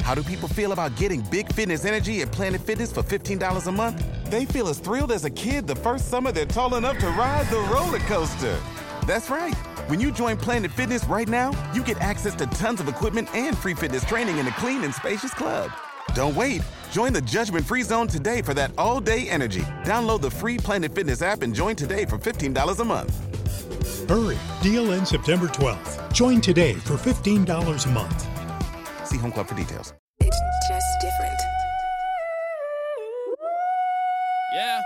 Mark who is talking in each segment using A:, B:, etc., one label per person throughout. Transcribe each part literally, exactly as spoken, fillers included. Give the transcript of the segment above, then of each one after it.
A: How do people feel about getting big fitness energy at Planet Fitness for fifteen dollars a month? They feel as thrilled as a kid the first summer they're tall enough to ride the roller coaster. That's right. When you join Planet Fitness right now, you get access to tons of equipment and free fitness training in a clean and spacious club. Don't wait. Join the judgment-free zone today for that all-day energy. Download the free Planet Fitness app and join today for fifteen dollars a month.
B: Hurry. Deal ends September twelfth. Join today for fifteen dollars a month.
A: See Home Club for details.
C: It's just different.
D: Yeah.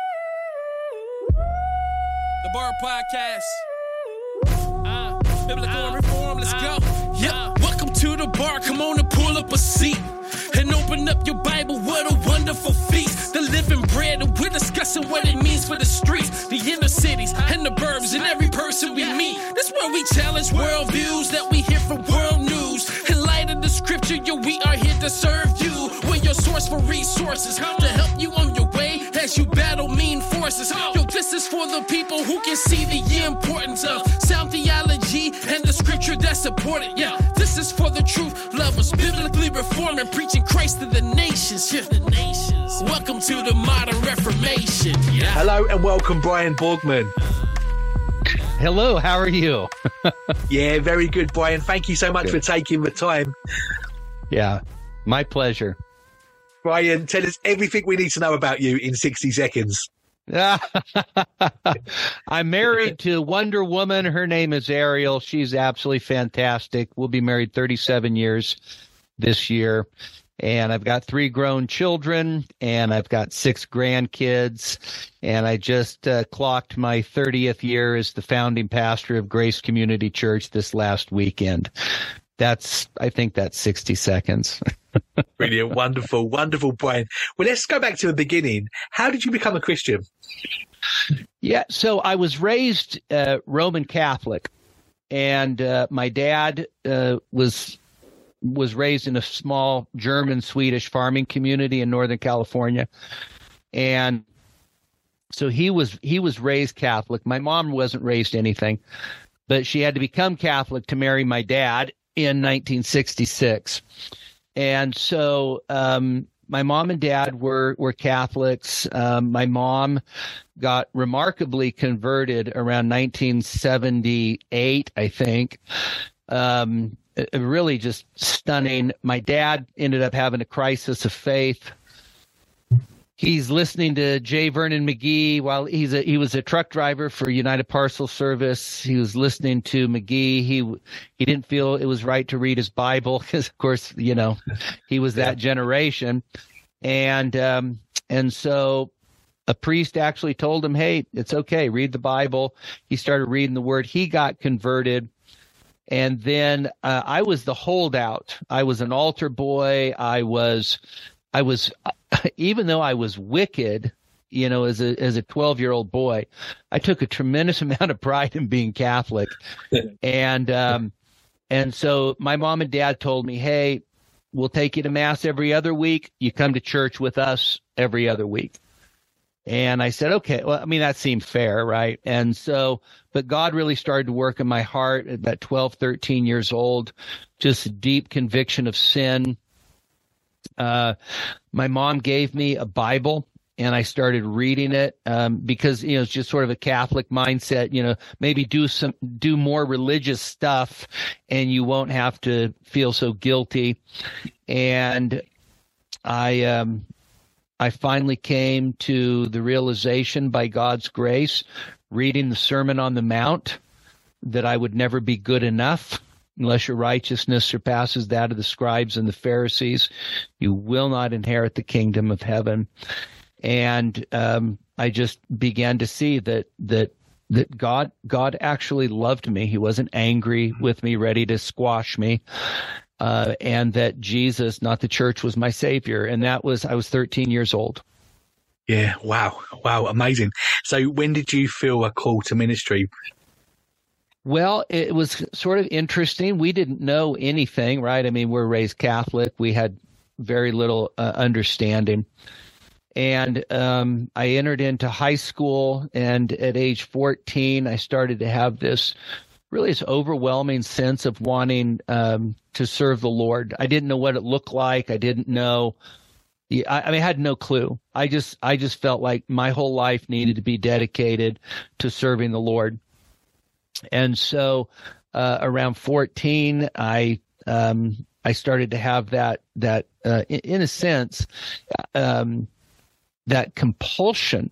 D: The Bar Podcast. Uh, biblical uh, reform, let's uh, go. Yeah, uh, welcome to the bar. Come on and pull up a seat and open up your Bible. What a wonderful feast. The living bread, and we're discussing what it means for the streets, the inner cities, and the burbs, and every person we meet. That's where we challenge worldviews that we hear from world news. In light of the scripture, yo, we are here to serve you. We're your source for resources to help you on your way as you battle mean forces. Yo, this is for the people who can see the importance of sound theology and the scripture that support it. Yeah, this is for the truth lovers, biblically reforming, preaching Christ to the nations. Yeah, the nations. Welcome to the modern Reformation. Yeah.
E: Hello and welcome, Brian Borgman.
F: Hello, how are you?
E: Yeah, very good, Brian. Thank you so much
F: good.
E: for taking the time.
F: Yeah, my pleasure.
E: Brian, tell us everything we need to know about you in sixty seconds.
F: I'm married to Wonder Woman. Her name is Ariel. She's absolutely fantastic. We'll be married thirty-seven years this year. And I've got three grown children, and I've got six grandkids, and I just uh, clocked my thirtieth year as the founding pastor of Grace Community Church this last weekend. That's, I think that's sixty seconds.
E: Brilliant. Wonderful. Wonderful, Brian. Well, let's go back to the beginning. How did you become a Christian?
F: Yeah, so I was raised uh, Roman Catholic, and uh, my dad uh, was... was raised in a small German-Swedish farming community in Northern California. And so he was he was raised Catholic. My mom wasn't raised anything, but she had to become Catholic to marry my dad in nineteen sixty-six. And so um, my mom and dad were, were Catholics. Um, my mom got remarkably converted around nineteen seventy-eight, I think. Um Really just stunning. My dad ended up having a crisis of faith. He's listening to J. Vernon McGee while he's a, he was a truck driver for United Parcel Service. He was listening to McGee. He he didn't feel it was right to read his Bible because, of course, you know, he was that generation. And um, and so a priest actually told him, hey, it's okay, read the Bible. He started reading the Word. He got converted. And then uh, I was the holdout. I was an altar boy. I was, I was, even though I was wicked, you know, as a as a twelve-year-old boy, I took a tremendous amount of pride in being Catholic. and um, and so my mom and dad told me, hey, we'll take you to Mass every other week. You come to church with us every other week. And I said, okay, well, I mean, that seemed fair, right? And so, but God really started to work in my heart at about twelve, thirteen years old, just deep conviction of sin. Uh, my mom gave me a Bible, and I started reading it um, because, you know, it's just sort of a Catholic mindset, you know, maybe do some, do more religious stuff and you won't have to feel so guilty. And I, um, I finally came to the realization by God's grace, reading the Sermon on the Mount, that I would never be good enough unless your righteousness surpasses that of the scribes and the Pharisees. You will not inherit the kingdom of heaven. And um, I just began to see that that that God God actually loved me. He wasn't angry with me, ready to squash me. Uh, and that Jesus, not the church, was my savior. And that was, I was thirteen years old.
E: Yeah. Wow. Wow. Amazing. So when did you feel a call to ministry?
F: Well, it was sort of interesting. We didn't know anything, right? I mean, we're raised Catholic. We had very little uh, understanding. And um, I entered into high school, and at age fourteen, I started to have this really this overwhelming sense of wanting um, to serve the Lord. I didn't know what it looked like. I didn't know. I, I mean, I had no clue. I just, I just felt like my whole life needed to be dedicated to serving the Lord. And so, uh, around fourteen, I, um, I started to have that, that, uh, in, in a sense, um, that compulsion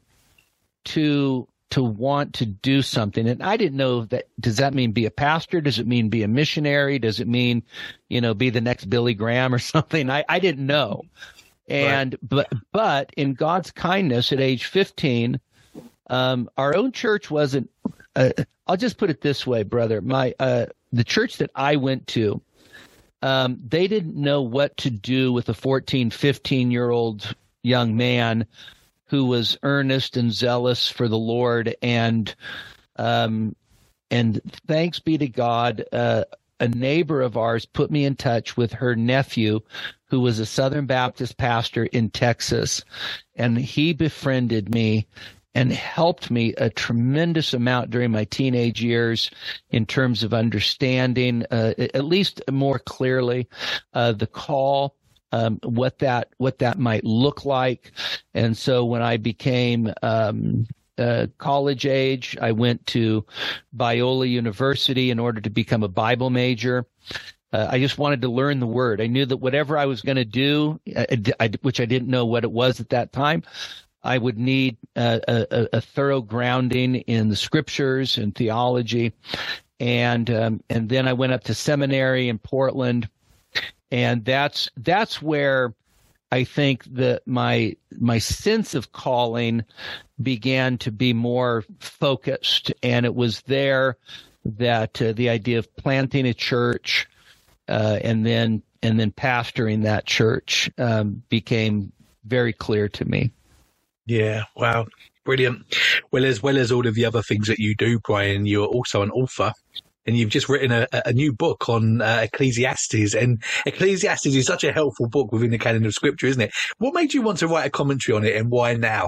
F: to, to want to do something. And I didn't know that, does that mean be a pastor? Does it mean be a missionary? Does it mean, you know, be the next Billy Graham or something? I, I didn't know. And, right. but, but in God's kindness at age fifteen, um, our own church wasn't, uh, I'll just put it this way, brother, my, uh, the church that I went to, um, they didn't know what to do with a fourteen, fifteen year old young man who was earnest and zealous for the Lord. And, um, and thanks be to God, uh, a neighbor of ours put me in touch with her nephew, who was a Southern Baptist pastor in Texas, and he befriended me and helped me a tremendous amount during my teenage years in terms of understanding, uh, at least more clearly, uh, the call, um, what that what that might look like. And so when I became um, Uh, college age, I went to Biola University in order to become a Bible major. Uh, I just wanted to learn the Word. I knew that whatever I was going to do, I, I, which I didn't know what it was at that time, I would need uh, a, a thorough grounding in the Scriptures and theology. And um, and then I went up to seminary in Portland, and that's that's where I think that my my sense of calling began to be more focused, and it was there that uh, the idea of planting a church uh, and then and then pastoring that church um, became very clear to me.
E: Yeah, wow, brilliant. Well, as well as all of the other things that you do, Brian, you're also an author. And you've just written a, a new book on uh, Ecclesiastes, and Ecclesiastes is such a helpful book within the canon of Scripture, isn't it? What made you want to write a commentary on it, and why now?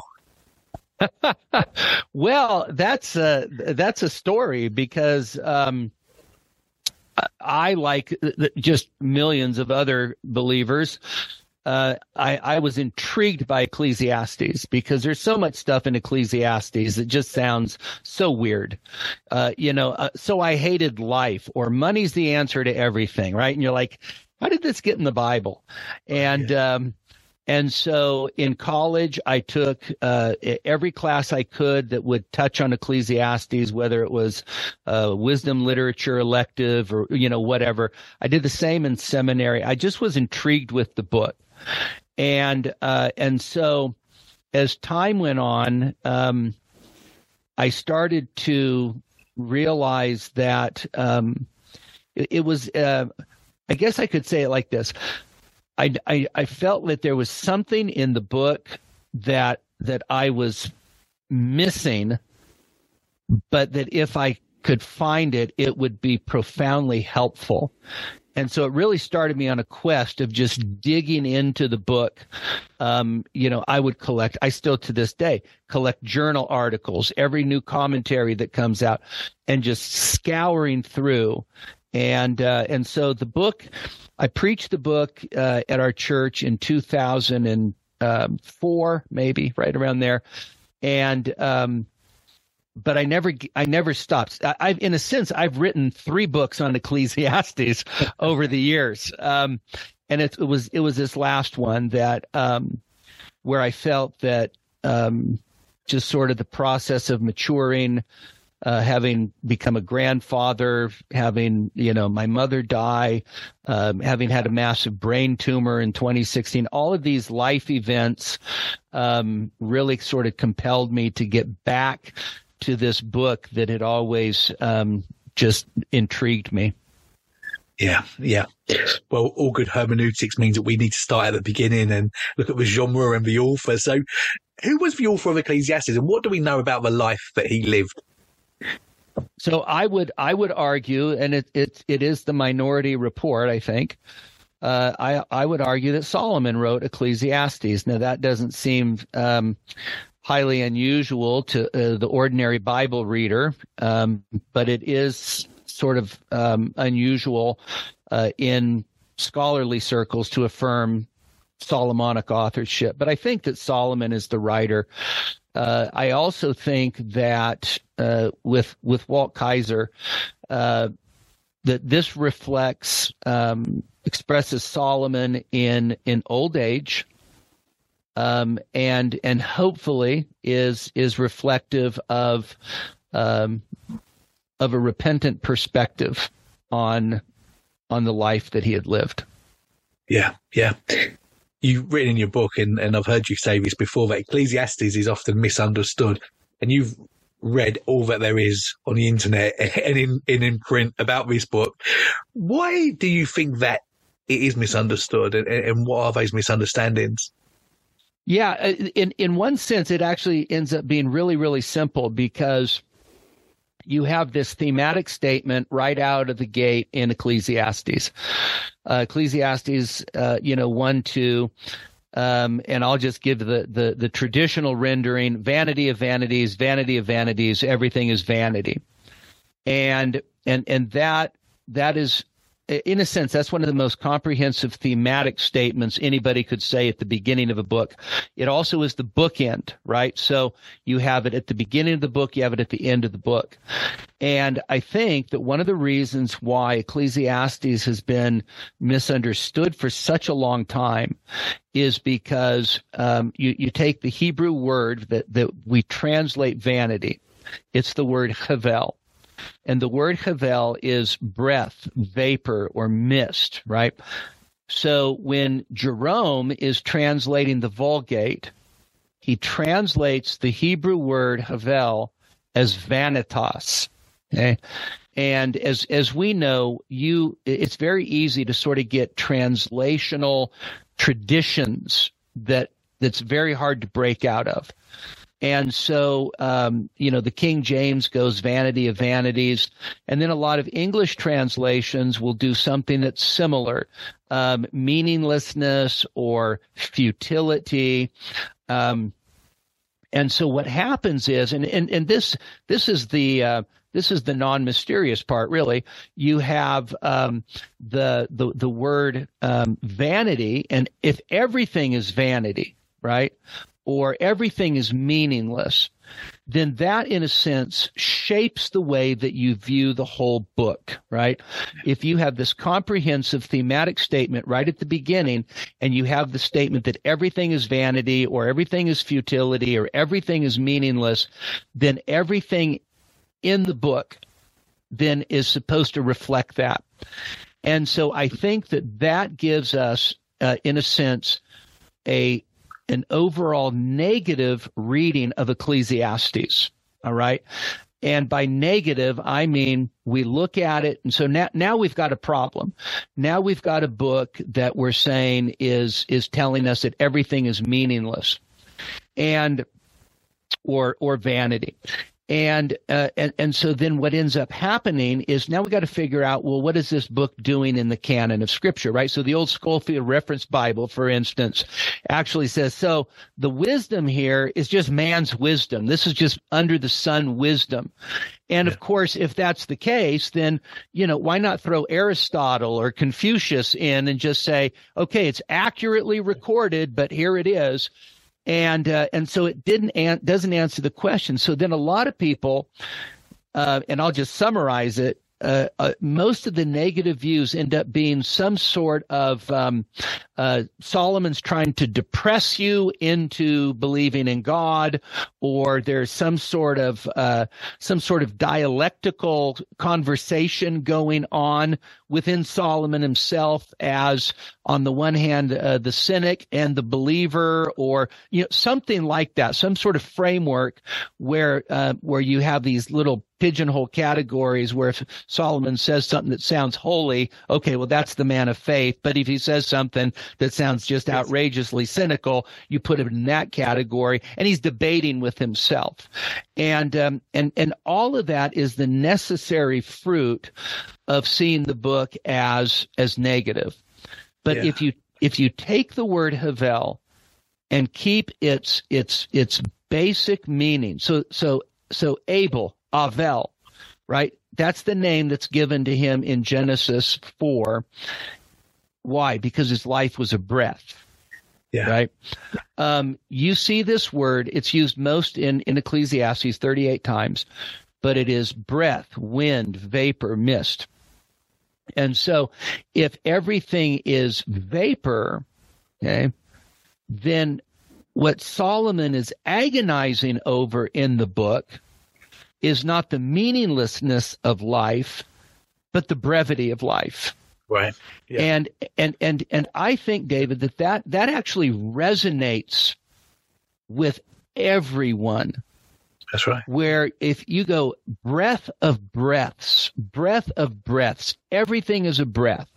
F: Well, that's a, that's a story because um, I, like just millions of other believers, Uh, I, I was intrigued by Ecclesiastes because there's so much stuff in Ecclesiastes that just sounds so weird. Uh, you know, uh, so I hated life, or money's the answer to everything, right? And you're like, how did this get in the Bible? And yeah. um, and so in college, I took uh, every class I could that would touch on Ecclesiastes, whether it was uh, wisdom literature elective or, you know, whatever. I did the same in seminary. I just was intrigued with the book. And uh, and so as time went on, um, I started to realize that um, it, it was, uh, I guess I could say it like this. I, I, I felt that there was something in the book that that I was missing, but that if I could find it, it would be profoundly helpful. And so it really started me on a quest of just digging into the book. Um, you know, I would collect, I still to this day, collect journal articles, every new commentary that comes out, and just scouring through. And uh, and so the book, I preached the book uh, at our church in two thousand four, maybe, right around there. And um But I never, I never stopped. I, I've, in a sense, I've written three books on Ecclesiastes over the years, um, and it, it was, it was this last one that, um, where I felt that, um, just sort of the process of maturing, uh, having become a grandfather, having, you know, my mother die, um, having had a massive brain tumor in twenty sixteen, all of these life events, um, really sort of compelled me to get back to this book that had always um, just intrigued me.
E: Yeah, yeah. Well, all good hermeneutics means that we need to start at the beginning and look at the genre and the author. So who was the author of Ecclesiastes, and what do we know about the life that he lived?
F: So I would I would argue, and it it, it is the Minority Report, I think, uh, I, I would argue that Solomon wrote Ecclesiastes. Now, that doesn't seem um, highly unusual to uh, the ordinary Bible reader, um, but it is sort of um, unusual uh, in scholarly circles to affirm Solomonic authorship. But I think that Solomon is the writer. Uh, I also think that uh, with with Walt Kaiser, uh, that this reflects um, expresses Solomon in in old age, um, and and hopefully is is reflective of um, of a repentant perspective on on the life that he had lived.
E: Yeah, yeah. You've written in your book, and, and I've heard you say this before, that Ecclesiastes is often misunderstood. And you've read all that there is on the internet and in, and in print about this book. Why do you think that it is misunderstood, and, and what are those misunderstandings?
F: Yeah, in, in one sense, it actually ends up being really, really simple, because you have this thematic statement right out of the gate in Ecclesiastes. Uh, Ecclesiastes, uh, you know, one, two, um, and I'll just give the, the, the traditional rendering: vanity of vanities, vanity of vanities, everything is vanity. And, and, and that, that is, in a sense, that's one of the most comprehensive thematic statements anybody could say at the beginning of a book. It also is the bookend, right? So you have it at the beginning of the book, you have it at the end of the book. And I think that one of the reasons why Ecclesiastes has been misunderstood for such a long time is because um, you, you take the Hebrew word that, that we translate vanity. It's the word havel. And the word havel is breath, vapor, or mist, right? So when Jerome is translating the Vulgate, he translates the Hebrew word havel as vanitas. Okay? And as as we know, you it's very easy to sort of get translational traditions that that's very hard to break out of. And so, um, you know, the King James goes vanity of vanities, and then a lot of English translations will do something that's similar, um, meaninglessness or futility. Um, and so what happens is, and, and, and this, this is the, uh, this is the non-mysterious part, really. You have um, the, the, the word um, vanity, and if everything is vanity, right, or everything is meaningless, then that, in a sense, shapes the way that you view the whole book, right? If you have this comprehensive thematic statement right at the beginning, and you have the statement that everything is vanity, or everything is futility, or everything is meaningless, then everything in the book then is supposed to reflect that. And so I think that that gives us, uh, in a sense, a an overall negative reading of Ecclesiastes, all right? And by negative, I mean we look at it, and so now, now we've got a problem. Now we've got a book that we're saying is is telling us that everything is meaningless, and or or vanity. And, uh, and and so then what ends up happening is now we got to figure out, well, what is this book doing in the canon of Scripture, right? So the old Schofield Reference Bible, for instance, actually says, so the wisdom here is just man's wisdom. This is just under the sun wisdom. And, of course, if that's the case, then, you know, why not throw Aristotle or Confucius in and just say, okay, it's accurately recorded, but here it is. And uh, and so it didn't an- doesn't answer the question. So then a lot of people, uh, and I'll just summarize it, uh, uh, most of the negative views end up being some sort of um, uh, Solomon's trying to depress you into believing in God, or there's some sort of uh, some sort of dialectical conversation going on within Solomon himself, as on the one hand, uh, the cynic and the believer, or, you know, something like that, some sort of framework where, uh, where you have these little pigeonhole categories where if Solomon says something that sounds holy, okay, well, that's the man of faith. But if he says something that sounds just outrageously cynical, you put him in that category, and he's debating with himself. And, um, and, and all of that is the necessary fruit of seeing the book as, as negative. But yeah. if you, if you take the word havel and keep its, its, its basic meaning, so, so, so Abel, Avel, right? That's the name that's given to him in Genesis four. Why? Because his life was a breath.
E: Yeah.
F: Right. Um, you see this word, it's used most in, in Ecclesiastes thirty-eight times, but it is breath, wind, vapor, mist. And so if everything is vapor, okay, then what Solomon is agonizing over in the book is not the meaninglessness of life, but the brevity of life.
E: Right. Yeah.
F: And and and and I think, David, that, that that actually resonates with everyone.
E: That's right.
F: Where if you go breath of breaths, breath of breaths, everything is a breath.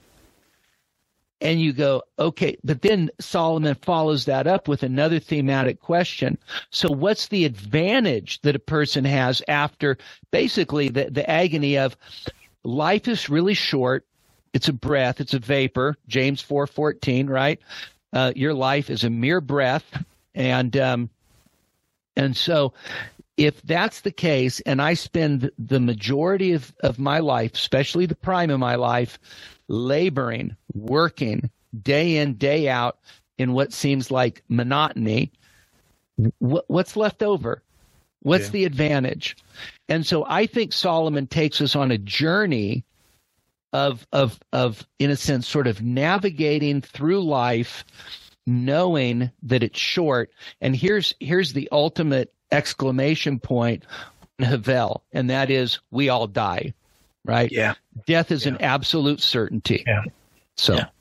F: And you go, okay, but then Solomon follows that up with another thematic question. So what's the advantage that a person has after basically the, the agony of life is really short? It's a breath. It's a vapor. James four fourteen, right? Uh, your life is a mere breath. And um, and so if that's the case, and I spend the majority of, of my life, especially the prime of my life, laboring, working, day in, day out in what seems like monotony, what, what's left over? What's yeah. the advantage? And so I think Solomon takes us on a journey of, of, of, in a sense, sort of navigating through life, knowing that it's short. And here's, here's the ultimate exclamation point in Havel, and that is, we all die, right?
E: Yeah.
F: Death is
E: yeah.
F: an absolute certainty.
E: Yeah.
F: So.
E: Yeah.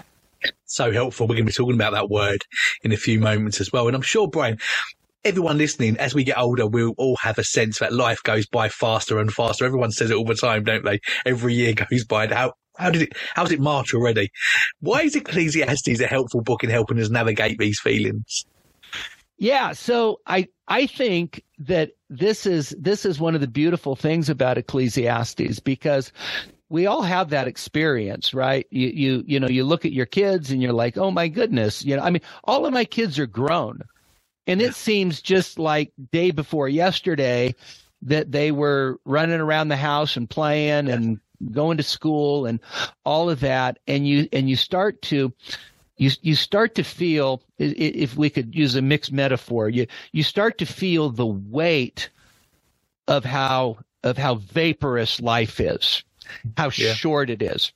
E: So helpful. We're going to be talking about that word in a few moments as well. And I'm sure, Brian, everyone listening, as we get older, we'll all have a sense that life goes by faster and faster. Everyone says it all the time, don't they? Every year goes by. How how did it? How's it March already? Why is Ecclesiastes a helpful book in helping us navigate these feelings?
F: Yeah, so I I think that this is this is one of the beautiful things about Ecclesiastes, because we all have that experience, right? You you you know, you look at your kids and you're like, oh my goodness, you know, I mean, all of my kids are grown. And it seems just like day before yesterday that they were running around the house and playing and going to school and all of that. And you and you start to you you start to feel, if we could use a mixed metaphor, you you start to feel the weight of how of how vaporous life is, how yeah. short it is.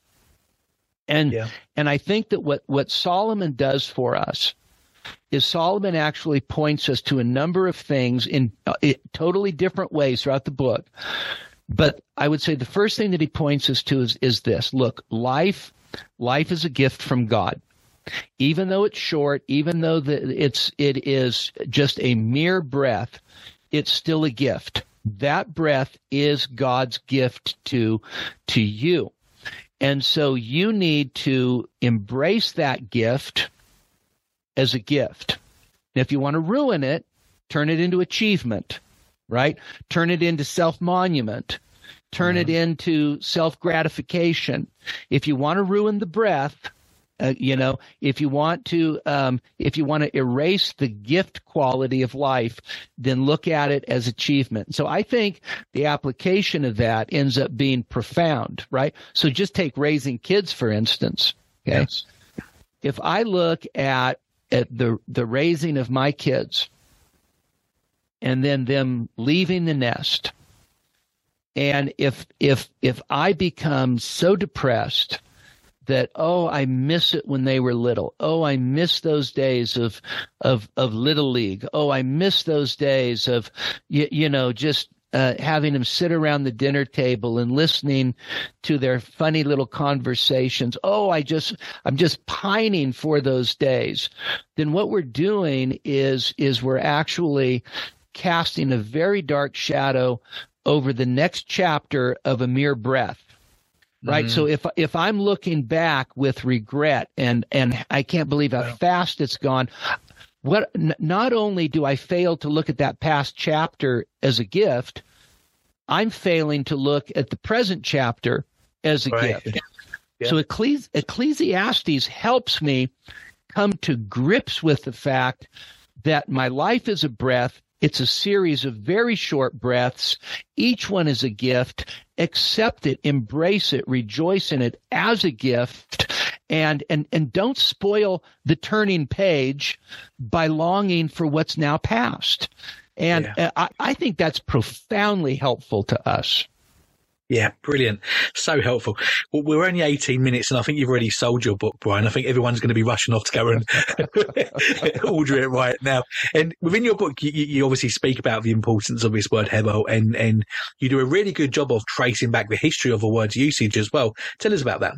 F: And yeah. and I think that what, what Solomon does for us is Solomon actually points us to a number of things in uh, it, totally different ways throughout the book. But I would say the first thing that he points us to is, is this. Look, life, life is a gift from God. Even though it's short, even though the, it's it is just a mere breath, it's still a gift. That breath is God's gift to to you. And so you need to embrace that gift as a gift. And if you want to ruin it, turn it into achievement, right? Turn it into self-monument. Turn mm-hmm. it into self-gratification. If you want to ruin the breath, uh, you know, if you want to, um, if you want to erase the gift quality of life, then look at it as achievement. So I think the application of that ends up being profound, right? So just take raising kids, for instance. Okay. Yes. If I look at at the the raising of my kids and then them leaving the nest, and if if if I become so depressed that, oh, I miss it when they were little, oh, I miss those days of of of Little League, oh, I miss those days of you, you know just Uh, having them sit around the dinner table and listening to their funny little conversations. Oh, I just, I'm just pining for those days. Then what we're doing is, is we're actually casting a very dark shadow over the next chapter of a mere breath. Right. Mm-hmm. So if, if I'm looking back with regret and, and I can't believe how fast it's gone, What, n- not only do I fail to look at that past chapter as a gift, I'm failing to look at the present chapter as a right. gift. Yeah. So Ecclesi- Ecclesiastes helps me come to grips with the fact that my life is a breath. It's a series of very short breaths. Each one is a gift. Accept it, embrace it, rejoice in it as a gift, and and and don't spoil the turning page by longing for what's now past. And
E: yeah.
F: I, I think that's profoundly helpful to us.
E: Yeah, brilliant. So helpful. Well, we're only eighteen minutes, and I think you've already sold your book, Brian. I think everyone's going to be rushing off to go and order it right now. And within your book, you, you obviously speak about the importance of this word Hevel, and, and you do a really good job of tracing back the history of the word's usage as well. Tell us about that.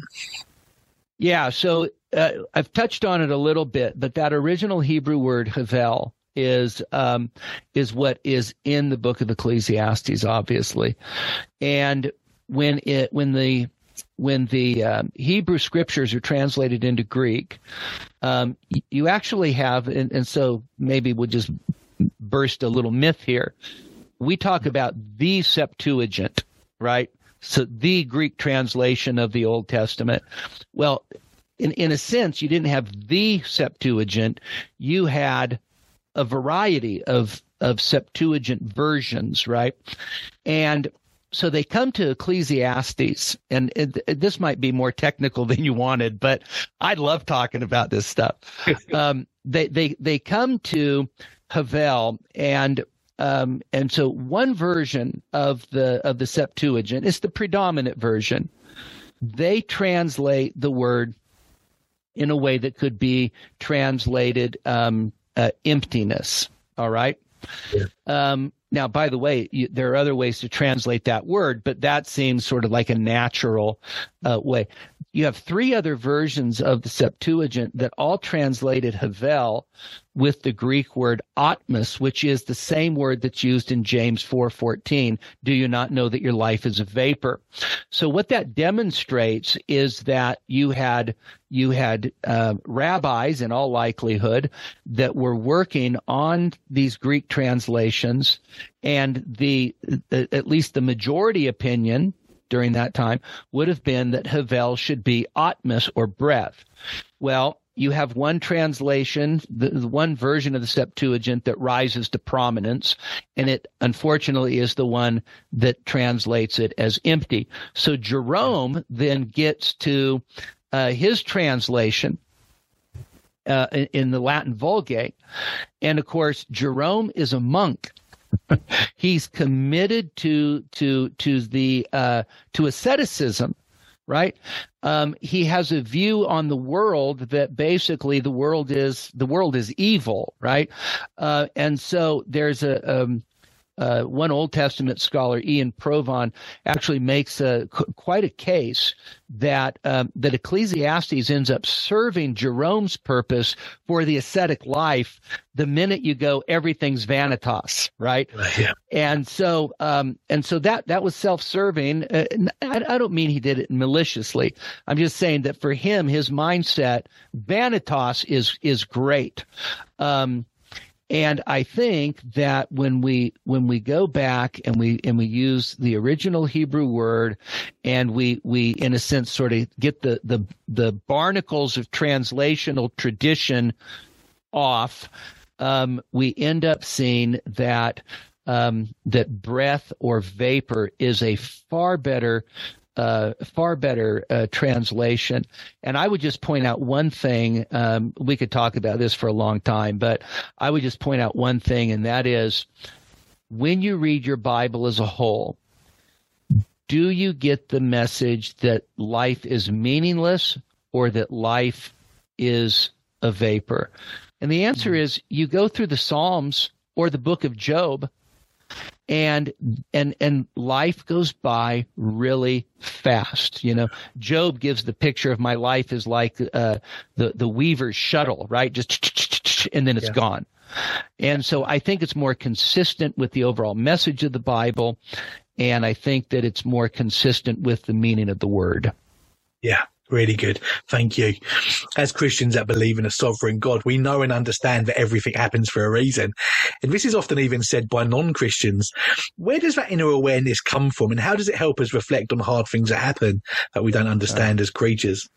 F: Yeah, so uh, I've touched on it a little bit, but that original Hebrew word Hevel is um, is what is in the book of Ecclesiastes, obviously, and when it when the when the um, Hebrew scriptures are translated into Greek, um, you actually have, and, and so maybe we'll just burst a little myth here. We talk about the Septuagint, right? So the Greek translation of the Old Testament. Well, in in a sense, you didn't have the Septuagint. You had a variety of, of Septuagint versions, right? And so they come to Ecclesiastes, and it, it, this might be more technical than you wanted, but I love talking about this stuff. um, they, they, they come to Hevel, and um, and so one version of the of the Septuagint is the predominant version. They translate the word in a way that could be translated um, Uh, emptiness. All right. Yeah. Um, now, by the way, you, there are other ways to translate that word, but that seems sort of like a natural uh, way. You have three other versions of the Septuagint that all translated Hevel with the Greek word atmos, which is the same word that's used in James four fourteen. Do you not know that your life is a vapor? So what that demonstrates is that you had you had uh, rabbis, in all likelihood, that were working on these Greek translations, and the at least the majority opinion during that time would have been that Hevel should be atmos, or breath. Well, you have one translation, the, the one version of the Septuagint that rises to prominence, and it unfortunately is the one that translates it as empty. So Jerome then gets to uh, his translation uh, in, in the Latin Vulgate, and of course Jerome is a monk. He's committed to to to the uh, to asceticism, right? Um, he has a view on the world that basically the world is the world is evil, right? Uh, and so there's a um, uh, one Old Testament scholar, Ian Provan, actually makes a quite a case that um, that Ecclesiastes ends up serving Jerome's purpose for the ascetic life the minute you go everything's vanitas, right?
E: Right, yeah.
F: And so um, and so that that was self-serving. Uh, I, I don't mean he did it maliciously. I'm just saying that for him, his mindset, vanitas is is great. Um, And I think that when we when we go back and we and we use the original Hebrew word, and we we in a sense sort of get the the the barnacles of translational tradition off, um, we end up seeing that um, that breath or vapor is a far better Uh, far better uh, translation. And I would just point out one thing. Um, we could talk about this for a long time, but I would just point out one thing, and that is when you read your Bible as a whole, do you get the message that life is meaningless or that life is a vapor? And the answer mm-hmm. is you go through the Psalms or the book of Job, and and and life goes by really fast. You know, Job gives the picture of my life is like uh, the the weaver's shuttle, right? Just and then it's yeah. gone. And so I think it's more consistent with the overall message of the Bible, and I think that it's more consistent with the meaning of the word.
E: Yeah. Really good. Thank you. As Christians that believe in a sovereign God, we know and understand that everything happens for a reason. And this is often even said by non-Christians. Where does that inner awareness come from, and how does it help us reflect on hard things that happen that we don't understand uh, as creatures?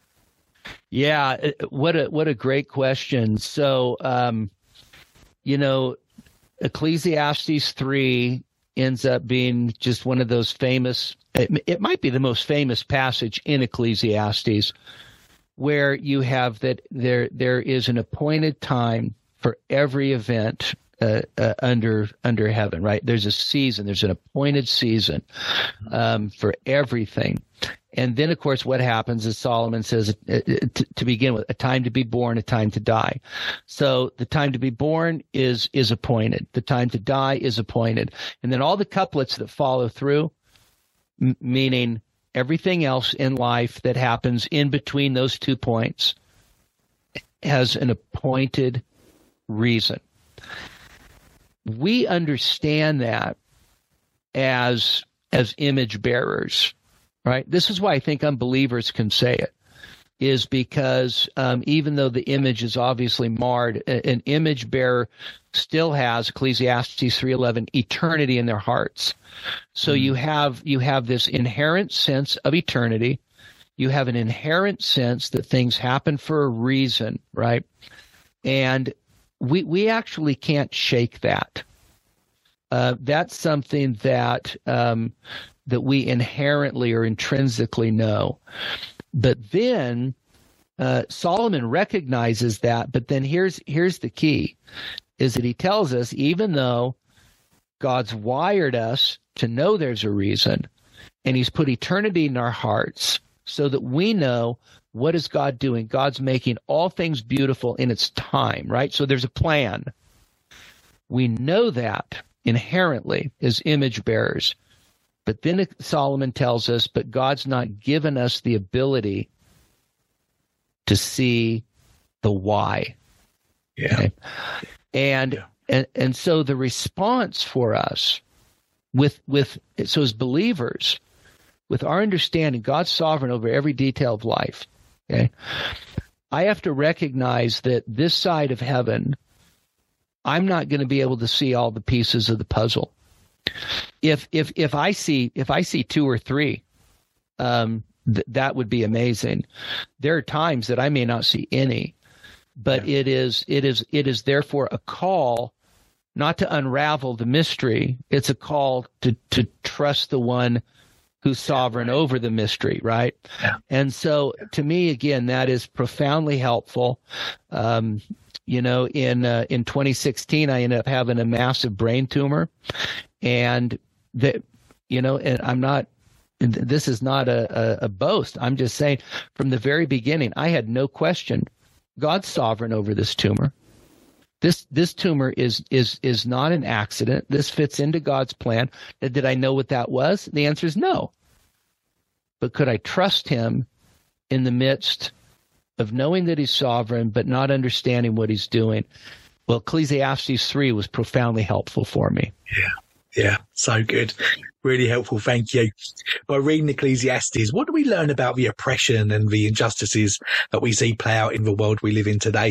F: Yeah, what a what a great question. So, um, you know, Ecclesiastes three ends up being just one of those famous, it, it might be the most famous passage in Ecclesiastes, where you have that there there is an appointed time for every event uh, uh, under under heaven, right? There's a season, there's an appointed season um, for everything. And then, of course, what happens is Solomon says, uh, to, to begin with, a time to be born, a time to die. So the time to be born is is appointed. The time to die is appointed. And then all the couplets that follow through, m- meaning everything else in life that happens in between those two points, has an appointed reason. We understand that as as image bearers. Right? This is why I think unbelievers can say it, is because um, even though the image is obviously marred, an image bearer still has, Ecclesiastes three eleven, eternity in their hearts. So mm. you have you have this inherent sense of eternity. You have an inherent sense that things happen for a reason, right? And we we actually can't shake that. Uh, that's something that um, that we inherently or intrinsically know. But then uh, Solomon recognizes that. But then here's here's the key, is that he tells us, even though God's wired us to know there's a reason, and he's put eternity in our hearts so that we know, what is God doing? God's making all things beautiful in its time, right? So there's a plan. We know that inherently as image bearers. But then Solomon tells us, but God's not given us the ability to see the why.
E: Yeah.
F: Okay? And, yeah. and and so the response for us with with so as believers, with our understanding God's sovereign over every detail of life, okay, I have to recognize that this side of heaven, I'm not going to be able to see all the pieces of the puzzle. If if if I see if I see two or three, um, th- that would be amazing. There are times that I may not see any, but yeah. it is it is it is therefore a call not to unravel the mystery. It's a call to to trust the one who's sovereign yeah, right. over the mystery, right? Yeah. And so, to me, again, that is profoundly helpful. Um, You know, in uh, in twenty sixteen, I ended up having a massive brain tumor, and that, you know, and I'm not. This is not a, a, a boast. I'm just saying, from the very beginning, I had no question. God's sovereign over this tumor. This this tumor is is is not an accident. This fits into God's plan. Did I know what that was? The answer is no. But could I trust Him in the midst of knowing that He's sovereign, but not understanding what He's doing? Well, Ecclesiastes three was profoundly helpful for me.
E: Yeah, yeah, so good. Really helpful, thank you. By reading Ecclesiastes, what do we learn about the oppression and the injustices that we see play out in the world we live in today?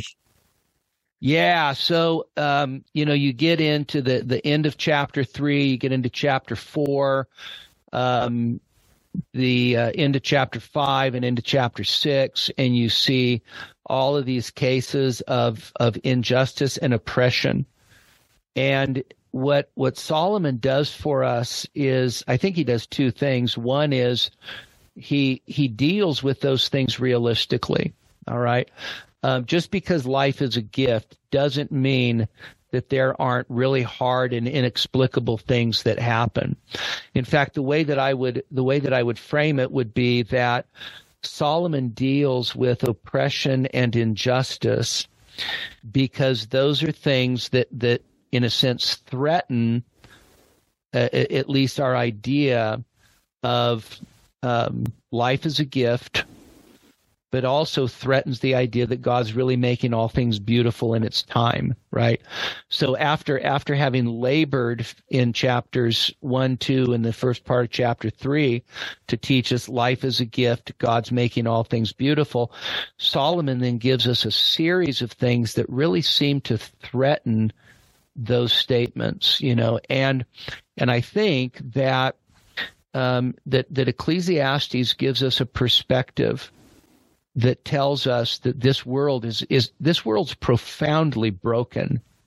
F: Yeah, so, um, you know, you get into the, the end of chapter three, you get into chapter four, um, the uh, into chapter five and into chapter six, and you see all of these cases of of injustice and oppression. And what what Solomon does for us is, I think he does two things. One is he he deals with those things realistically. All right, um, just because life is a gift doesn't mean that there aren't really hard and inexplicable things that happen. In fact, the way that I would the way that I would frame it would be that Solomon deals with oppression and injustice because those are things that that in a sense threaten uh, at least our idea of um, life as a gift, but also threatens the idea that God's really making all things beautiful in its time, right? So after after having labored in chapters one, two, and the first part of chapter three to teach us life is a gift, God's making all things beautiful, Solomon then gives us a series of things that really seem to threaten those statements, you know, and and I think that um, that that Ecclesiastes gives us a perspective that tells us that this world is is this world's profoundly broken.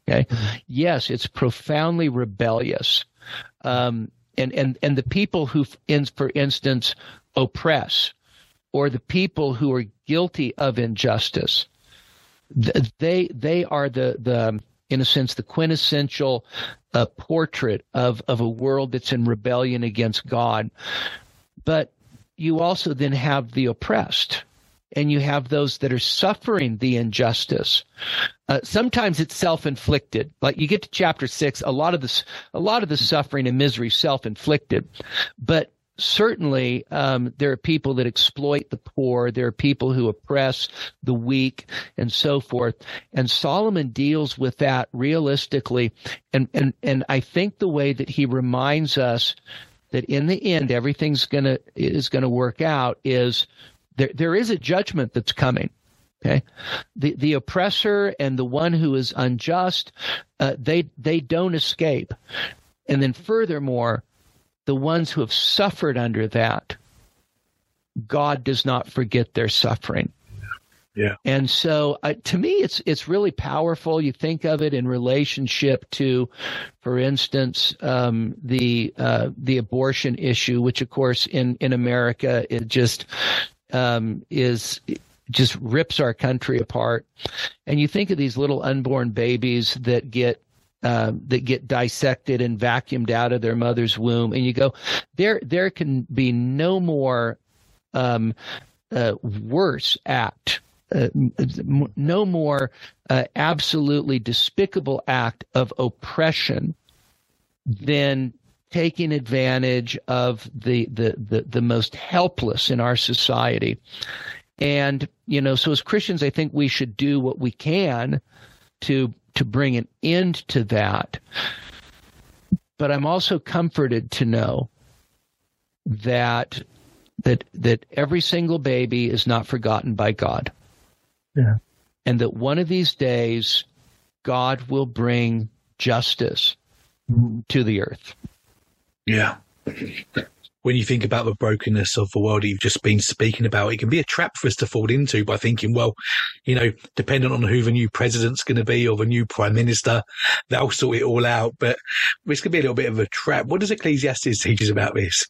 F: Okay. Yes, it's profoundly rebellious. Um, and, and, and the people who, in, for instance, oppress, or the people who are guilty of injustice, they, they are the, the, in a sense, the quintessential uh, portrait of, of a world that's in rebellion against God. But you also then have the oppressed, and you have those that are suffering the injustice. Uh, sometimes it's self-inflicted. Like you get to chapter six, a lot of this, a lot of the suffering and misery is self-inflicted. But certainly, um, there are people that exploit the poor. There are people who oppress the weak, and so forth. And Solomon deals with that realistically. And and and I think the way that he reminds us that in the end everything's gonna is gonna work out is there there is a judgment that's coming. Okay, the the oppressor and the one who is unjust, uh, they they don't escape. And then furthermore, the ones who have suffered under that, God does not forget their suffering.
E: Yeah.
F: And so uh, to me, it's it's really powerful. You think of it in relationship to, for instance, um, the uh, the abortion issue, which of course in, in America it just um, is just rips our country apart. And you think of these little unborn babies that get Uh, that get dissected and vacuumed out of their mother's womb, and you go, there there can be no more um, uh, worse act, uh, no more uh, absolutely despicable act of oppression than taking advantage of the, the the the most helpless in our society. And you know, so as Christians, I think we should do what we can to to bring an end to that. But I'm also comforted to know that that that every single baby is not forgotten by God.
E: Yeah.
F: And that one of these days God will bring justice mm. to the earth.
E: Yeah. When you think about the brokenness of the world you've just been speaking about, it can be a trap for us to fall into by thinking, well, you know, depending on who the new president's going to be or the new prime minister, they'll sort it all out. But this could be a little bit of a trap. What does Ecclesiastes teach us about this?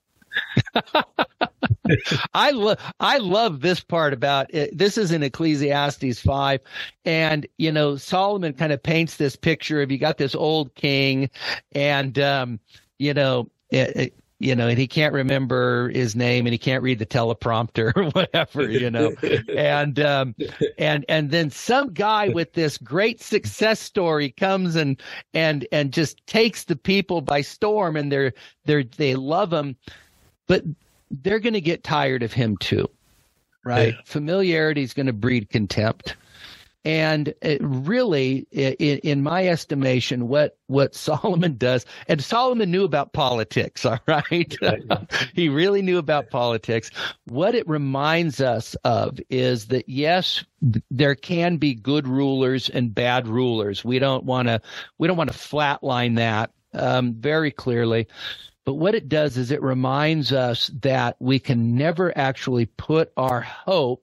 F: I love I love this part about it. This is in Ecclesiastes five, and you know Solomon kind of paints this picture of you got this old king, and um, you know. It, it, You know, and he can't remember his name, and he can't read the teleprompter or whatever, you know, and um, and and then some guy with this great success story comes and and and just takes the people by storm, and they're they're they love him, but they're going to get tired of him too, right? Yeah. Familiarity is going to breed contempt. And it really, in, in my estimation, what, what Solomon does, and Solomon knew about politics, all right? He really knew about politics. What it reminds us of is that, yes, there can be good rulers and bad rulers. We don't want to, we don't want to flatline that um, very clearly. But what it does is it reminds us that we can never actually put our hope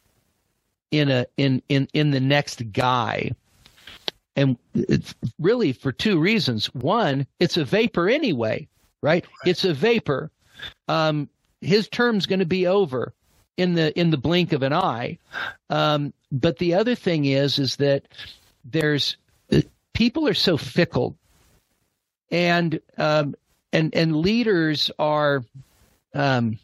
F: in a in in in the next guy, and it's really for two reasons. One, it's a vapor anyway, right? right. It's a vapor. Um, his term's going to be over in the in the blink of an eye. Um, but the other thing is is that there's people are so fickle, and um, and and leaders are. Um,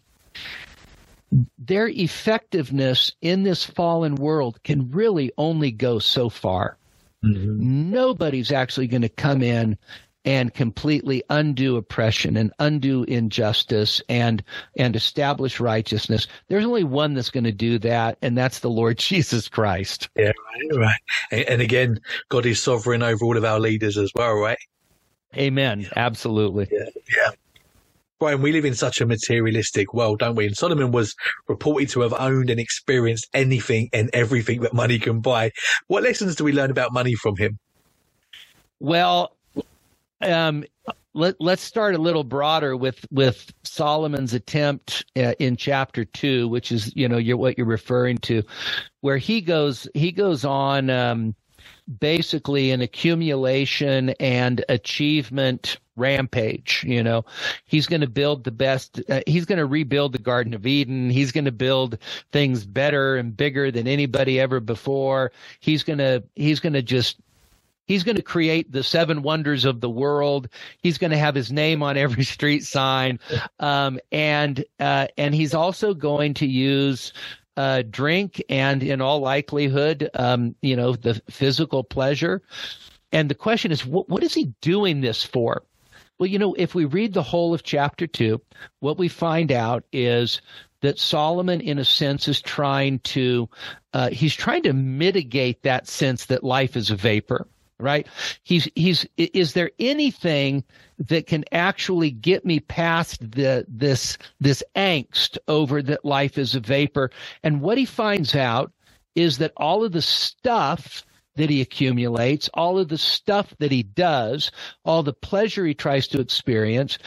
F: Their effectiveness in this fallen world can really only go so far. Mm-hmm. Nobody's actually going to come in and completely undo oppression and undo injustice and and establish righteousness. There's only one that's going to do that, and that's the Lord Jesus Christ.
E: Yeah, right, right. And, and again, God is sovereign over all of our leaders as well, right?
F: Amen. Yeah. Absolutely.
E: Yeah. Yeah. Brian, we live in such a materialistic world, don't we? And Solomon was reported to have owned and experienced anything and everything that money can buy. What lessons do we learn about money from him?
F: Well, um, let, let's start a little broader with, with Solomon's attempt uh, in chapter two, which is, you know, you're, what you're referring to, where he goes, he goes on, um, basically an accumulation and achievement rampage. You know, he's going to build the best. Uh, he's going to rebuild the Garden of Eden. He's going to build things better and bigger than anybody ever before. He's going to, he's going to just, he's going to create the seven wonders of the world. He's going to have his name on every street sign. Um, and, uh, and he's also going to use Uh, drink and, in all likelihood, um, you know, the physical pleasure. And the question is, what, what is he doing this for? Well, you know, if we read the whole of chapter two, what we find out is that Solomon, in a sense, is trying to, uh, he's trying to mitigate that sense that life is a vapor. Right? He's, he's, is there anything that can actually get me past the, this, this angst over that life is a vapor? And what he finds out is that all of the stuff that he accumulates, all of the stuff that he does, all the pleasure he tries to experience,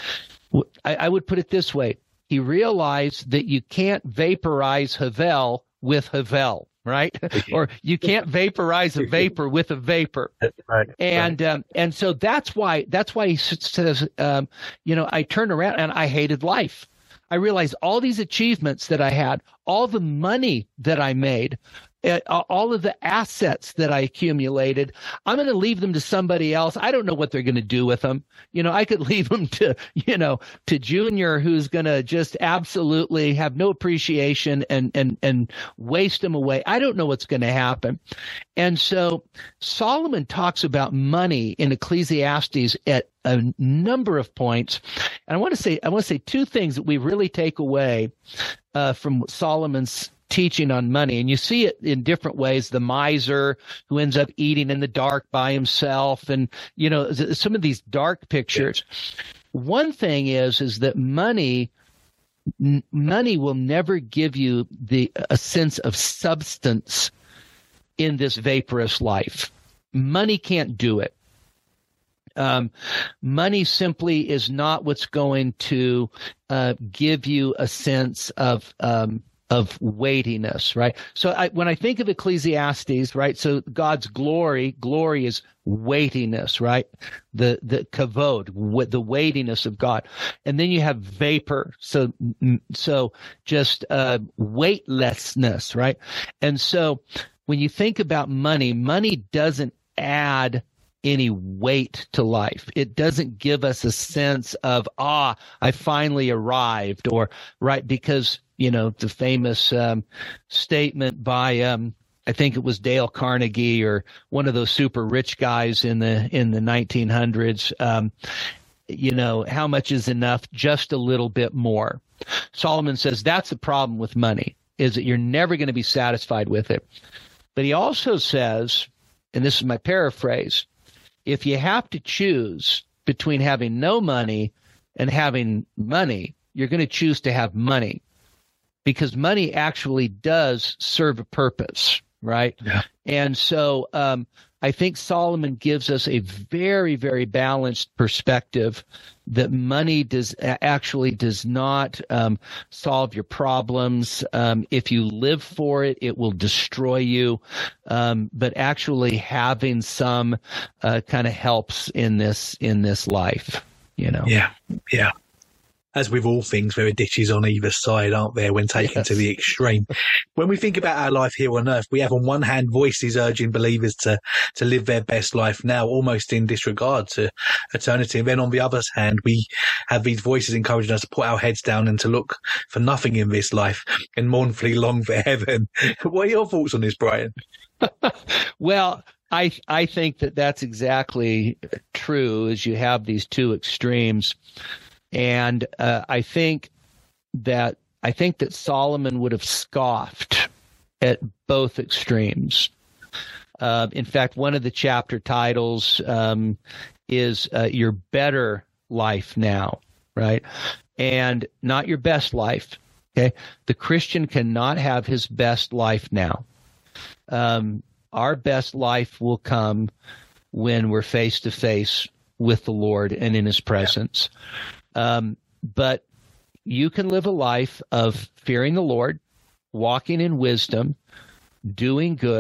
F: I, I would put it this way. He realized that you can't vaporize Havel with Havel. Right? Or you can't vaporize a vapor with a vapor.
E: Right.
F: And,
E: right.
F: Um, and so that's why, that's why he says, um, you know, I turned around and I hated life. I realized all these achievements that I had, all the money that I made, uh, all of the assets that I accumulated, I'm going to leave them to somebody else. I don't know what they're going to do with them. You know, I could leave them to, you know, to Junior, who's going to just absolutely have no appreciation and, and, and waste them away. I don't know what's going to happen. And so Solomon talks about money in Ecclesiastes at a number of points. And I want to say, I want to say two things that we really take away uh, from Solomon's teaching on money. And you see it in different ways. The miser who ends up eating in the dark by himself, and, you know, some of these dark pictures. One thing is, is that money, n- money will never give you the, a sense of substance in this vaporous life. Money can't do it. Um, money simply is not what's going to uh, give you a sense of um, of weightiness, right? So I, when I think of Ecclesiastes, right, so God's glory, glory is weightiness, right? The the kavod, the weightiness of God. And then you have vapor, so so just uh, weightlessness, right? And so when you think about money, money doesn't add any weight to life. It doesn't give us a sense of, ah, I finally arrived, or, right, because, you know, the famous um, statement by, um, I think it was Dale Carnegie or one of those super rich guys in the in the nineteen hundreds, um, you know, how much is enough? Just a little bit more. Solomon says that's the problem with money, is that you're never going to be satisfied with it. But he also says, and this is my paraphrase, if you have to choose between having no money and having money, you're going to choose to have money, because money actually does serve a purpose, right?
E: Yeah.
F: And so um, I think Solomon gives us a very, very balanced perspective that money does actually does not um, solve your problems. Um, if you live for it, it will destroy you. Um, but actually having some uh, kind of helps in this in this life, you know.
E: Yeah, yeah. As with all things, there are ditches on either side, aren't there, when taken
F: Yes.
E: to the extreme. When we think about our life here on earth, we have on one hand voices urging believers to, to live their best life now, almost in disregard to eternity. And then on the other hand, we have these voices encouraging us to put our heads down and to look for nothing in this life and mournfully long for heaven. What are your thoughts on this, Brian?
F: Well, I I think that that's exactly true, as you have these two extremes. And uh, I think that I think that Solomon would have scoffed at both extremes. Uh, in fact, one of the chapter titles um, is uh, "Your Better Life Now," right? And not your best life. Okay, the Christian cannot have his best life now. Um, our best life will come when we're face to face with the Lord and in His presence. Um, but you can live a life of fearing the Lord, walking in wisdom, doing good,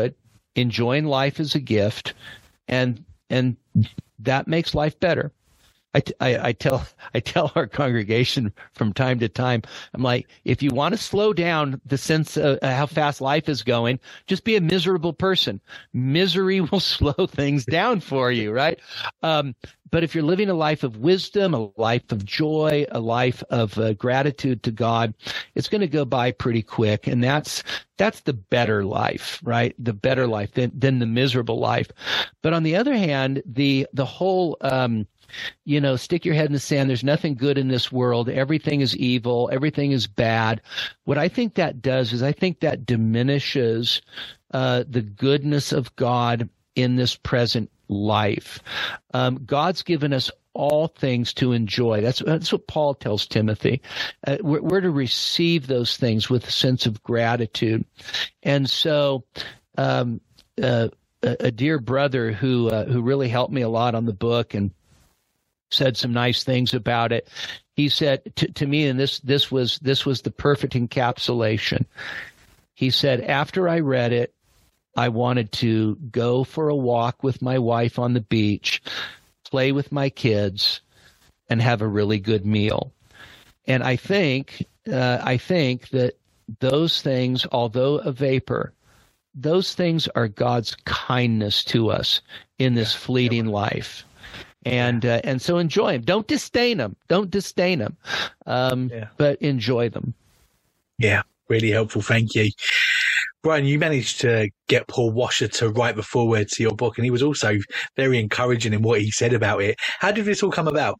F: enjoying life as a gift, and and that makes life better. I, I, I tell I tell our congregation from time to time, I'm like, if you want to slow down the sense of how fast life is going, just be a miserable person. Misery will slow things down for you, right? Um, but if you're living a life of wisdom, a life of joy, a life of uh, gratitude to God, it's going to go by pretty quick, and that's that's the better life, right? The better life than than the miserable life. But on the other hand, the the whole um, you know, stick your head in the sand. There's nothing good in this world. Everything is evil. Everything is bad. What I think that does is I think that diminishes uh, the goodness of God in this present life. Um, God's given us all things to enjoy. That's that's what Paul tells Timothy. Uh, we're, we're to receive those things with a sense of gratitude. And so um, uh, a, a dear brother who uh, who really helped me a lot on the book and said some nice things about it. He said to, to me, and this this was this was the perfect encapsulation. He said, after I read it, I wanted to go for a walk with my wife on the beach, play with my kids, and have a really good meal. And I think uh, I think that those things, although a vapor, those things are God's kindness to us in this fleeting life. And uh, and so enjoy them. Don't disdain them. Don't disdain them, um, yeah. but enjoy them.
E: Yeah, really helpful. Thank you. Brian, you managed to get Paul Washer to write the foreword to your book, and he was also very encouraging in what he said about it. How did this all come about?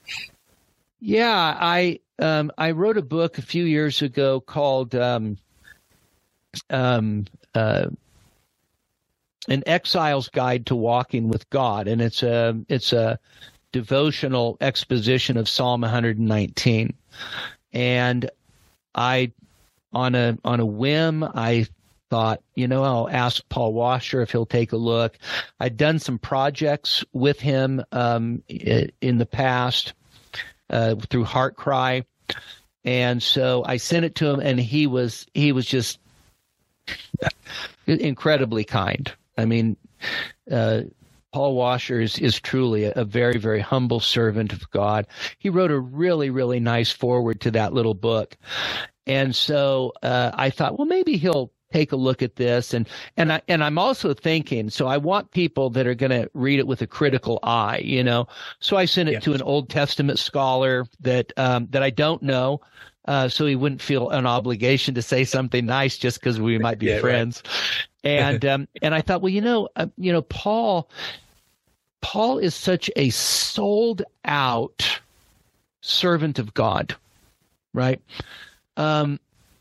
F: Yeah, I um, I wrote a book a few years ago called um, um, uh, An Exile's Guide to Walking with God, and it's a it's a devotional exposition of Psalm one nineteen. And I, on a on a whim, I thought, you know, I'll ask Paul Washer if he'll take a look. I'd done some projects with him um, in the past uh, through Heart Cry, and so I sent it to him, and he was he was just incredibly kind. I mean, uh, Paul Washer is, is truly a, a very, very humble servant of God. He wrote a really, really nice foreword to that little book. And so uh, I thought, well, maybe he'll take a look at this. And and, I, and I'm also thinking, so I want people that are going to read it with a critical eye, you know. So I sent it yeah. to an Old Testament scholar that um, that I don't know. Uh, so he wouldn't feel an obligation to say something nice just because we might be yeah, friends. Right. And um, and I thought, well, you know, uh, you know, Paul, Paul is such a sold out servant of God, right? Um,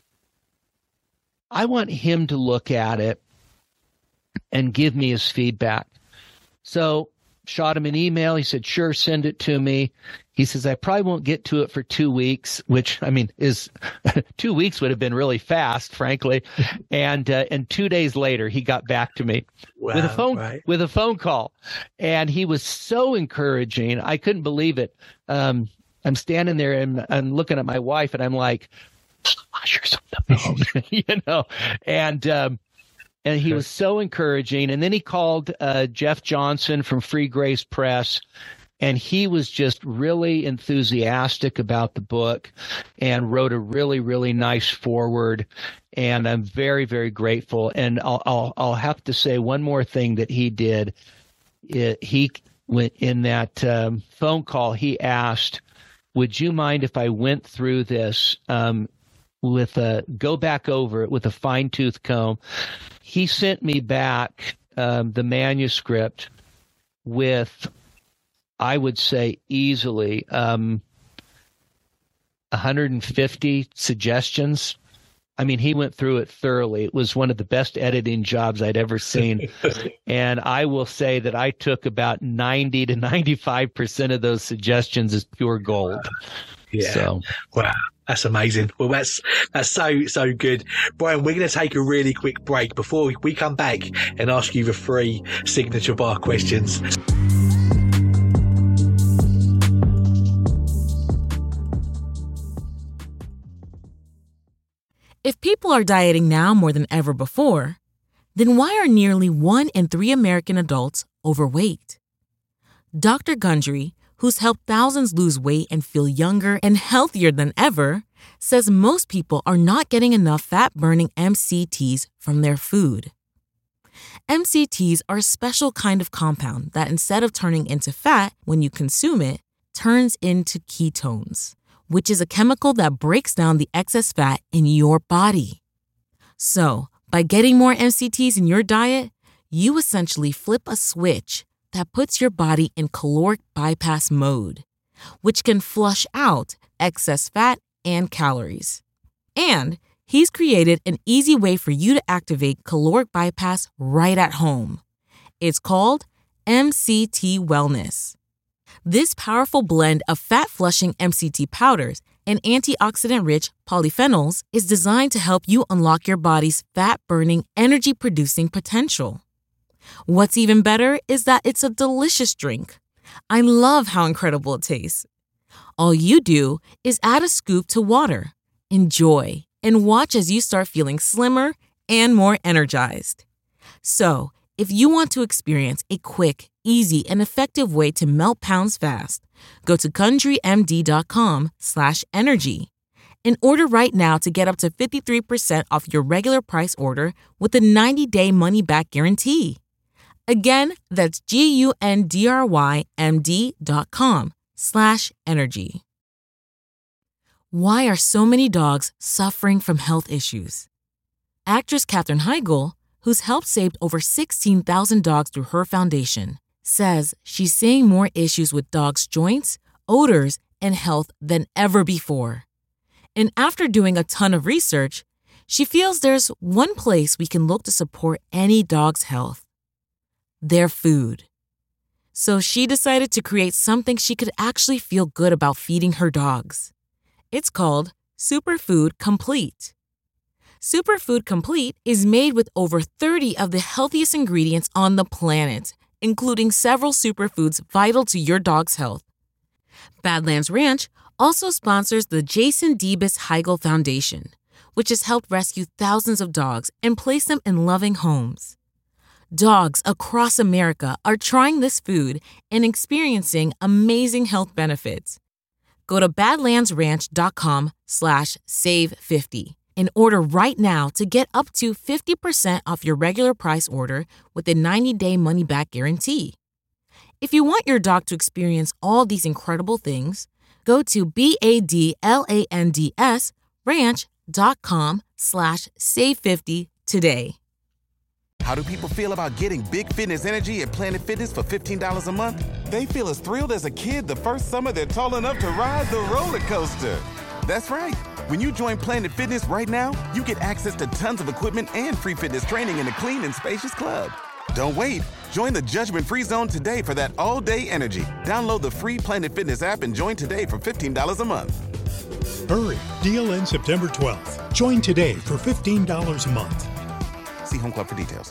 F: I want him to look at it and give me his feedback. So shot him an email. He said, sure, send it to me. He says, I probably won't get to it for two weeks, which, I mean, is two weeks would have been really fast, frankly. And uh, and two days later, he got back to me wow, with a phone right. with a phone call. And he was so encouraging. I couldn't believe it. Um, I'm standing there and I'm looking at my wife and I'm like, Washer's on the phone, you know, and um, and he was so encouraging. And then he called uh, Jeff Johnson from Free Grace Press. And he was just really enthusiastic about the book and wrote a really, really nice foreword. And I'm very, very grateful. And I'll, I'll, I'll have to say one more thing that he did. It, he went in that um, phone call. He asked, "Would you mind if I went through this um, with a go back over it with a fine tooth comb?" He sent me back um, the manuscript with, I would say easily um, one hundred fifty suggestions. I mean, he went through it thoroughly. It was one of the best editing jobs I'd ever seen. And I will say that I took about ninety to ninety-five percent of those suggestions as pure gold.
E: Yeah.
F: So.
E: Wow. That's amazing. Well, that's that's so, so good. Brian, we're going to take a really quick break before we, we come back and ask you the three signature bar questions.
G: If people are dieting now more than ever before, then why are nearly one in three American adults overweight? Doctor Gundry, who's helped thousands lose weight and feel younger and healthier than ever, says most people are not getting enough fat-burning M C Ts from their food. M C Ts are a special kind of compound that, instead of turning into fat when you consume it, turns into ketones, which is a chemical that breaks down the excess fat in your body. So, by getting more M C Ts in your diet, you essentially flip a switch that puts your body in caloric bypass mode, which can flush out excess fat and calories. And he's created an easy way for you to activate caloric bypass right at home. It's called M C T Wellness. This powerful blend of fat-flushing M C T powders and antioxidant-rich polyphenols is designed to help you unlock your body's fat-burning, energy-producing potential. What's even better is that it's a delicious drink. I love how incredible it tastes. All you do is add a scoop to water, enjoy, and watch as you start feeling slimmer and more energized. So, if you want to experience a quick, easy, and effective way to melt pounds fast, go to GundryMD.com slash energy and order right now to get up to fifty-three percent off your regular price order with a ninety-day money-back guarantee. Again, that's G-U-N-D-R-Y-M-D.com slash energy. Why are so many dogs suffering from health issues? Actress Katherine Heigl, who's helped save over sixteen thousand dogs through her foundation, says she's seeing more issues with dogs' joints, odors, and health than ever before. And after doing a ton of research, she feels there's one place we can look to support any dog's health: their food. So she decided to create something she could actually feel good about feeding her dogs. It's called Superfood Complete. Superfood Complete is made with over thirty of the healthiest ingredients on the planet, including several superfoods vital to your dog's health. Badlands Ranch also sponsors the Jason Debus Heigl Foundation, which has helped rescue thousands of dogs and place them in loving homes. Dogs across America are trying this food and experiencing amazing health benefits. Go to badlandsranch.com slash save 50 and order right now to get up to fifty percent off your regular price order with a ninety-day money-back guarantee. If you want your dog to experience all these incredible things, go to B-A-D-L-A-N-D-S ranch.com slash save 50 today.
A: How do people feel about getting big fitness energy at Planet Fitness for fifteen dollars a month? They feel as thrilled as a kid the first summer they're tall enough to ride the roller coaster. That's right. When you join Planet Fitness right now, you get access to tons of equipment and free fitness training in a clean and spacious club. Don't wait. Join the judgment-free zone today for that all-day energy. Download the free Planet Fitness app and join today for fifteen dollars a month.
B: Hurry! Deal ends September twelfth. Join today for fifteen dollars a month.
A: See Home Club for details.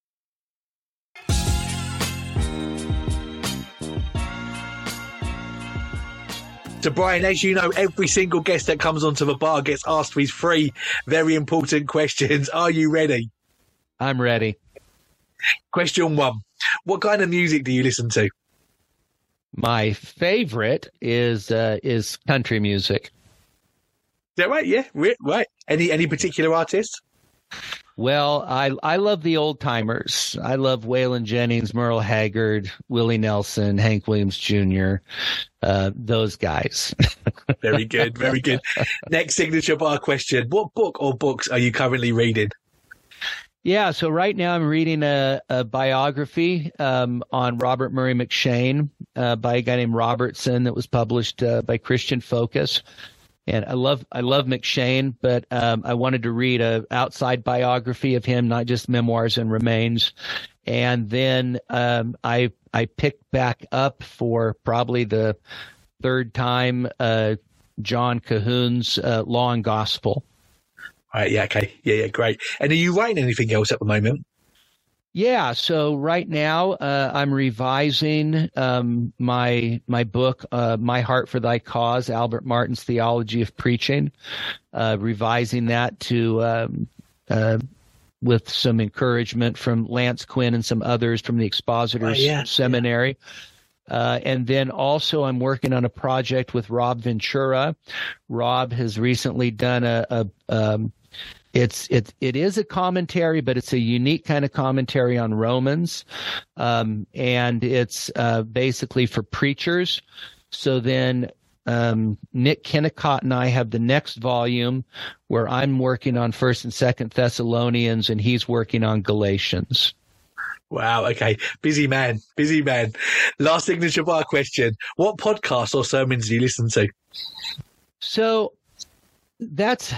E: So, Brian, as you know, every single guest that comes onto the bar gets asked these three very important questions. Are you ready?
F: I'm ready.
E: Question one. What kind of music do you listen to?
F: My favorite is uh, is country music.
E: Is that right? Yeah, right. Any any particular artist?
F: Well, I I love the old timers. I love Waylon Jennings, Merle Haggard, Willie Nelson, Hank Williams Junior Uh, those guys.
E: Very good, very good. Next signature bar question. What book or books are you currently reading?
F: Yeah, so right now I'm reading a, a biography um, on Robert Murray McShane uh, by a guy named Robertson that was published uh, by Christian Focus. And I love I love McShane, but um, I wanted to read a outside biography of him, not just Memoirs and Remains. And then um, I I picked back up for probably the third time uh, John Cahoon's uh, Law and Gospel.
E: All right, yeah, okay. Yeah, yeah, great. And are you writing anything else at the moment?
F: Yeah, so right now uh, I'm revising um, my my book, uh, My Heart for Thy Cause, Albert Martin's Theology of Preaching, uh, revising that to um, uh, with some encouragement from Lance Quinn and some others from the Expositors
E: oh, yeah,
F: Seminary. Yeah. Uh, and then also I'm working on a project with Rob Ventura. Rob has recently done a, a um, It's it it is a commentary, but it's a unique kind of commentary on Romans, um, and it's uh, basically for preachers. So then um, Nick Kennicott and I have the next volume where I'm working on First and Second Thessalonians, and he's working on Galatians.
E: Wow. Okay. Busy man. Busy man. Last signature bar question: what podcasts or sermons do you listen to?
F: So that's.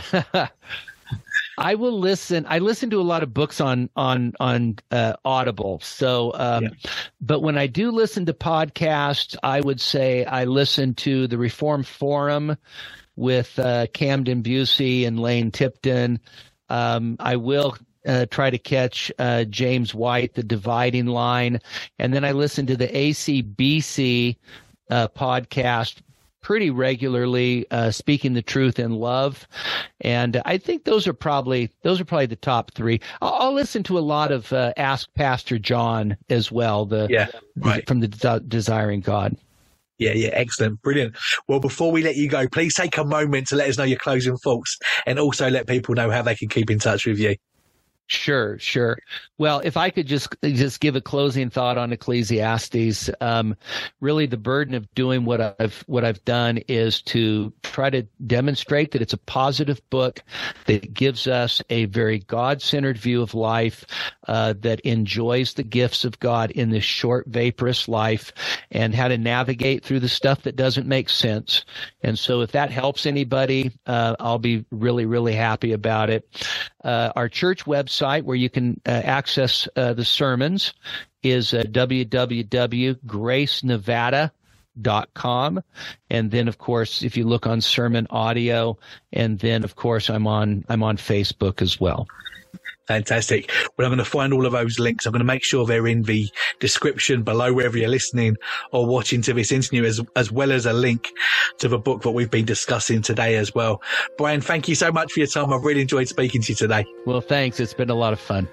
F: I will listen. I listen to a lot of books on on on uh, Audible. So, um, yeah. But when I do listen to podcasts, I would say I listen to the Reformed Forum with uh, Camden Busey and Lane Tipton. Um, I will uh, try to catch uh, James White, The Dividing Line, and then I listen to the A C B C uh, podcast pretty regularly, uh, Speaking the Truth in Love. And I think those are probably, those are probably the top three. I'll, I'll listen to a lot of, uh, Ask Pastor John as well. The,
E: yeah, right.
F: From the De- Desiring God.
E: Yeah, yeah, excellent. Brilliant. Well, before we let you go, please take a moment to let us know your closing thoughts and also let people know how they can keep in touch with you.
F: Sure, sure. Well, if I could just just give a closing thought on Ecclesiastes, um, really the burden of doing what I've what I've done is to try to demonstrate that it's a positive book that gives us a very God-centered view of life, uh, that enjoys the gifts of God in this short, vaporous life, and how to navigate through the stuff that doesn't make sense. And so, if that helps anybody, uh, I'll be really, really happy about it. Uh, our church website, where you can uh, access uh, the sermons, is uh, w w w dot grace nevada dot com. And then, of course, if you look on Sermon Audio, and then, of course, I'm on I'm on Facebook as well.
E: Fantastic. Well, I'm going to find all of those links. I'm going to make sure they're in the description below wherever you're listening or watching to this interview, as, as well as a link to the book that we've been discussing today as well. Brian, thank you so much for your time. I've really enjoyed speaking to you today.
F: Well, thanks. It's been a lot of fun.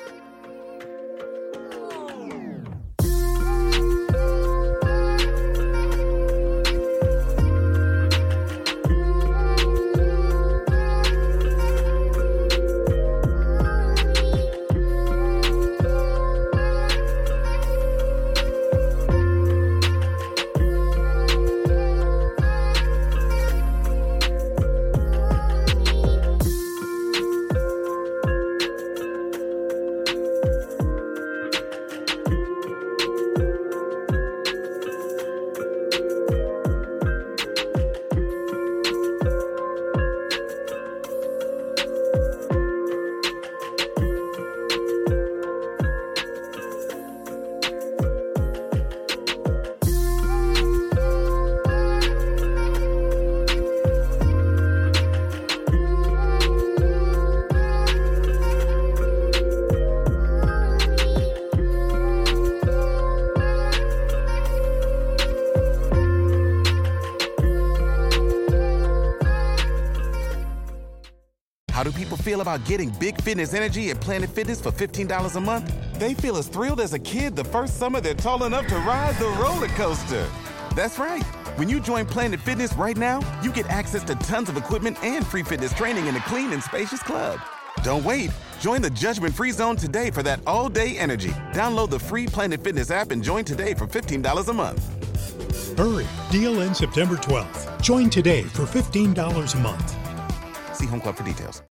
A: How do people feel about getting big fitness energy at Planet Fitness for fifteen dollars a month? They feel as thrilled as a kid the first summer they're tall enough to ride the roller coaster. That's right. When you join Planet Fitness right now, you get access to tons of equipment and free fitness training in a clean and spacious club. Don't wait. Join the judgment-free zone today for that all-day energy. Download the free Planet Fitness app and join today for fifteen dollars a month.
B: Hurry. Deal ends September twelfth. Join today for fifteen dollars a month.
A: See Home Club for details.